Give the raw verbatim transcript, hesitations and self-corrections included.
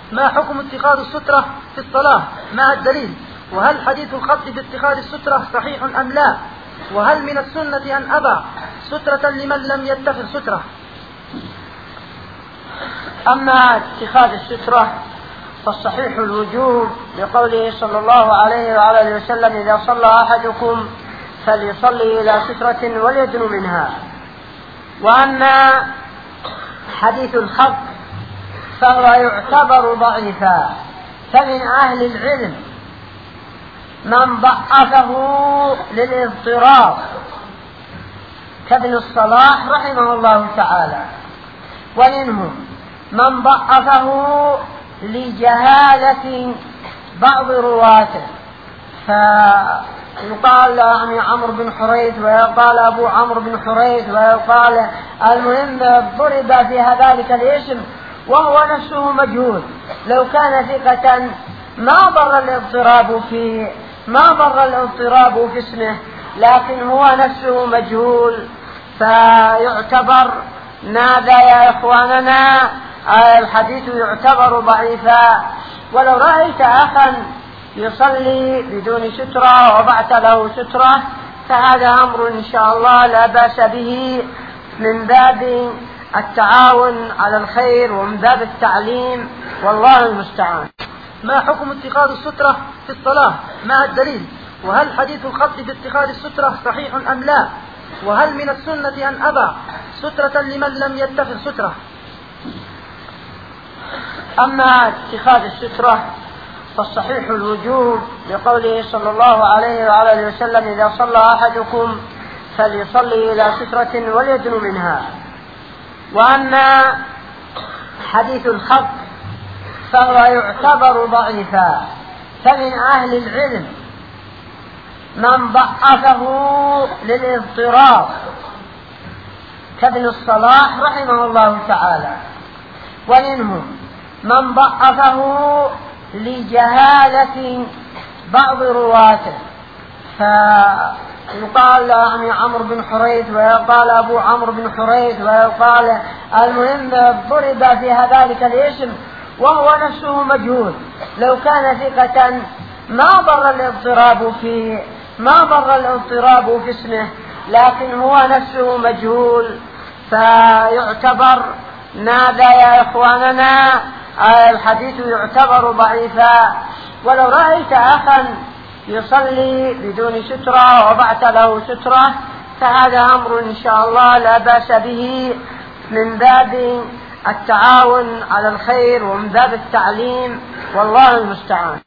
ما حكم اتخاذ السترة في الصلاة مع الدليل؟ وهل حديث الخط باتخاذ السترة صحيح أم لا؟ وهل من السنة أن أضع سترة لمن لم يتخذ سترة؟ أما اتخاذ السترة فالصحيح الوجوب لقوله صلى الله عليه وعلى آله وسلم: إذا صلى أحدكم فليصلي إلى سترة وليدن منها. وأما حديث الخط فهو يعتبر ضعيفا، فمن أهل العلم من ضعفه للاضطراب كابن الصلاح رحمه الله تعالى، ومنهم من ضعفه لجهالة بعض رواته، فيقال يعني عمرو بن حريث ويقال أبو عمرو بن حريث ويقال، المهم ضرب في ذلك الاسم وهو نفسه مجهول. لو كان ثقة ما ضر الاضطراب في ما ضر الاضطراب في اسمه، لكن هو نفسه مجهول، فيعتبر ماذا يا إخواننا؟ الحديث يعتبر ضعيفا. ولو رأيت أخا يصلي بدون سترة ووضعت له سترة فهذا أمر إن شاء الله لا بأس به، من باب التعاون على الخير ومن باب التعليم، والله المستعان. ما حكم اتخاذ السترة في الصلاة مع الدليل؟ وهل حديث الخط باتخاذ السترة صحيح أم لا؟ وهل من السنة أن أضع سترة لمن لم يتخذ سترة؟ أما اتخاذ السترة فالصحيح الوجوب لقوله صلى الله عليه وعلى آله وسلم: إذا صلى أحدكم فليصلي إلى سترة وليدن منها. وأما حديث الخط فهو يعتبر ضعيفا، فمن أهل العلم من ضعفه للاضطراب كابن الصلاح رحمه الله تعالى، ومنهم من ضعفه لجهالة بعض رواته، فيقال يعني عمرو بن حريث ويقال أبو عمرو بن حريث ويقال، المهم ضرب في ذلك الاسم وهو نفسه مجهول. لو كان ثقة ما ضر الاضطراب في ما ضر الاضطراب في اسمه، لكن هو نفسه مجهول، فيعتبر ماذا يا إخواننا؟ الحديث يعتبر ضعيفا. ولو رأيت أخا يصلي بدون سترة ووضعت له سترة فهذا أمر إن شاء الله لا بأس به، من باب التعاون على الخير ومن باب التعليم، والله المستعان.